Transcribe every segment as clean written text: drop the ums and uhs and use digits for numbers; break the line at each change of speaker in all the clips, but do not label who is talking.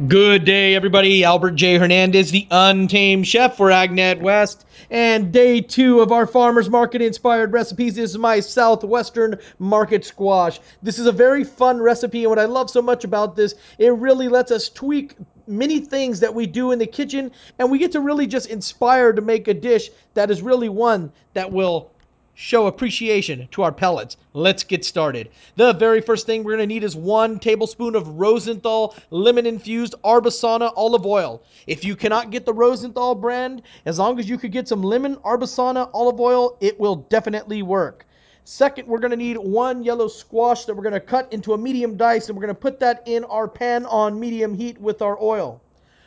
Good day, everybody. Albert J. Hernandez, the Untamed Chef for Agnet West. And day 2 of our farmers market inspired recipes. This is my Southwestern market squash. This is a very fun recipe, and what I love so much about this, it really lets us tweak many things that we do in the kitchen, and we get to really just inspire to make a dish that is really one that will show appreciation to our pellets. Let's get started. The very first thing we're going to need is 1 tablespoon of Rosenthal lemon infused Arbasana olive oil. If you cannot get the Rosenthal brand, as long as you could get some lemon Arbasana olive oil, it will definitely work. Second, we're going to need 1 yellow squash that we're going to cut into a medium dice, and we're going to put that in our pan on medium heat with our oil.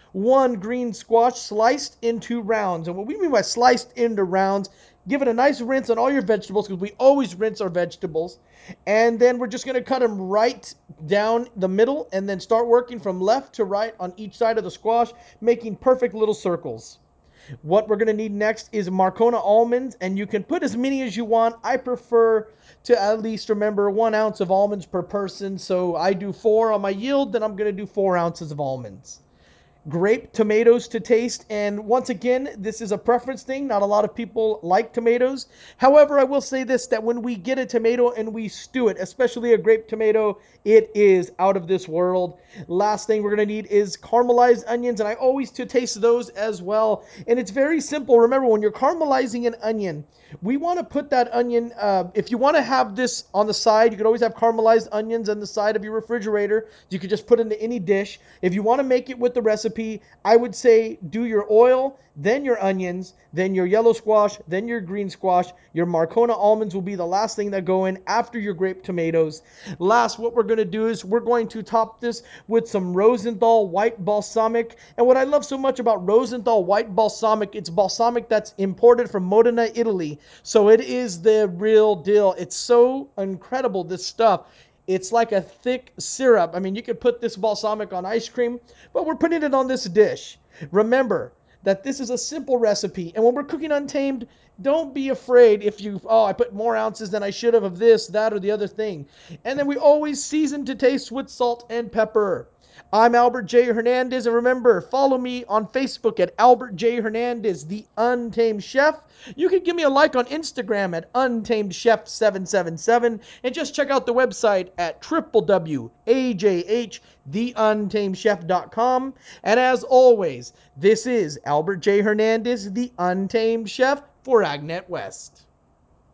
1 green squash sliced into rounds. And what we mean by sliced into rounds, give it a nice rinse on all your vegetables, because we always rinse our vegetables. And then we're just going to cut them right down the middle and then start working from left to right on each side of the squash, making perfect little circles. What we're going to need next is Marcona almonds, and you can put as many as you want. I prefer to at least remember 1 ounce of almonds per person, so I do 4 on my yield, then I'm going to do 4 ounces of almonds. Grape tomatoes to taste, and once again, this is a preference thing. Not a lot of people like tomatoes. However, I will say this, that when we get a tomato and we stew it, especially a grape tomato, it is out of this world. Last thing we're going to need is caramelized onions, and I always to taste those as well. And it's very simple. Remember, when you're caramelizing an onion, we want to put that onion, if you want to have this on the side, you could always have caramelized onions on the side of your refrigerator. You could just put it into any dish. If you want to make it with the recipe, I would say do your oil, then your onions, then your yellow squash, then your green squash. Your Marcona almonds will be the last thing that go in after your grape tomatoes. Last, what we're going to do is we're going to top this with some Rosenthal white balsamic. And what I love so much about Rosenthal white balsamic, it's balsamic that's imported from Modena, Italy. So it is the real deal. It's so incredible, this stuff. It's like a thick syrup. I mean, you could put this balsamic on ice cream, but we're putting it on this dish. Remember that this is a simple recipe, and when we're cooking Untamed, don't be afraid if I put more ounces than I should have of this, that, or the other thing. And then we always season to taste with salt and pepper. I'm Albert J. Hernandez, and remember, follow me on Facebook at Albert J. Hernandez, the Untamed Chef. You can give me a like on Instagram at UntamedChef777, and just check out the website at www.ajhtheuntamedchef.com. And as always, this is Albert J. Hernandez, the Untamed Chef for Agnet West.